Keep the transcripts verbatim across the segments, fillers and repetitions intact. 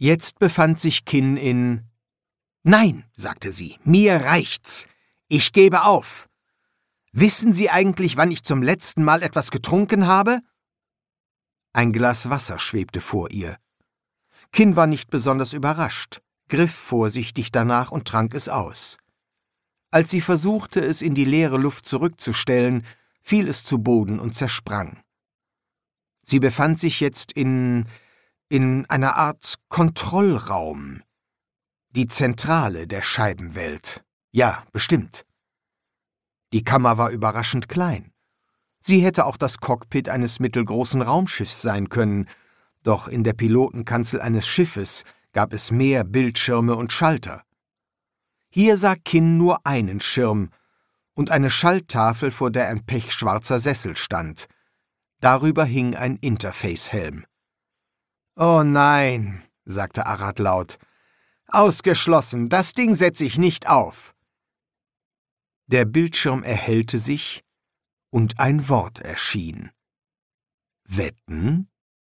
Jetzt befand sich Kin in... »Nein«, sagte sie, »mir reicht's. Ich gebe auf. Wissen Sie eigentlich, wann ich zum letzten Mal etwas getrunken habe?« Ein Glas Wasser schwebte vor ihr. Kin war nicht besonders überrascht, griff vorsichtig danach und trank es aus. Als sie versuchte, es in die leere Luft zurückzustellen, fiel es zu Boden und zersprang. Sie befand sich jetzt in... in einer Art Kontrollraum. Die Zentrale der Scheibenwelt. Ja, bestimmt. Die Kammer war überraschend klein. Sie hätte auch das Cockpit eines mittelgroßen Raumschiffs sein können, doch in der Pilotenkanzel eines Schiffes gab es mehr Bildschirme und Schalter. Hier sah Kin nur einen Schirm und eine Schalttafel, vor der ein pechschwarzer Sessel stand. Darüber hing ein Interface-Helm. »Oh nein«, sagte Arad laut. »Ausgeschlossen, das Ding setze ich nicht auf.« Der Bildschirm erhellte sich und ein Wort erschien. »Wetten?«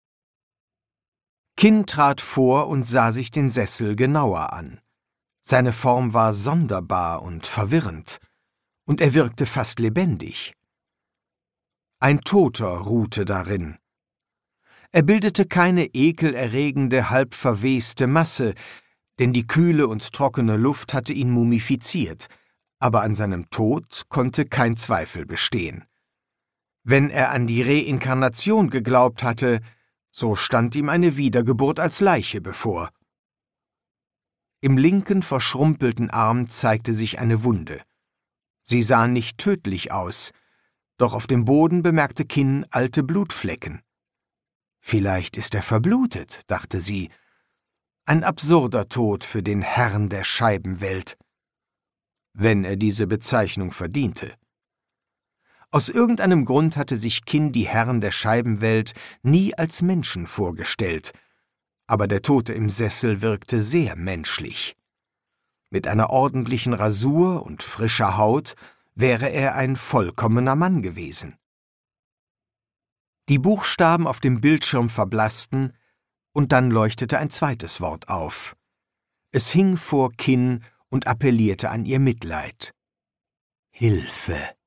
Kin trat vor und sah sich den Sessel genauer an. Seine Form war sonderbar und verwirrend, und er wirkte fast lebendig. Ein Toter ruhte darin. Er bildete keine ekelerregende, halb verweste Masse, denn die kühle und trockene Luft hatte ihn mumifiziert, aber an seinem Tod konnte kein Zweifel bestehen. Wenn er an die Reinkarnation geglaubt hatte, so stand ihm eine Wiedergeburt als Leiche bevor. Im linken, verschrumpelten Arm zeigte sich eine Wunde. Sie sah nicht tödlich aus, doch auf dem Boden bemerkte Kin alte Blutflecken. »Vielleicht ist er verblutet«, dachte sie. Ein absurder Tod für den Herrn der Scheibenwelt, wenn er diese Bezeichnung verdiente. Aus irgendeinem Grund hatte sich Kin die Herren der Scheibenwelt nie als Menschen vorgestellt, aber der Tote im Sessel wirkte sehr menschlich. Mit einer ordentlichen Rasur und frischer Haut wäre er ein vollkommener Mann gewesen. Die Buchstaben auf dem Bildschirm verblassten, und dann leuchtete ein zweites Wort auf. Es hing vor Kin und appellierte an ihr Mitleid. »Hilfe«,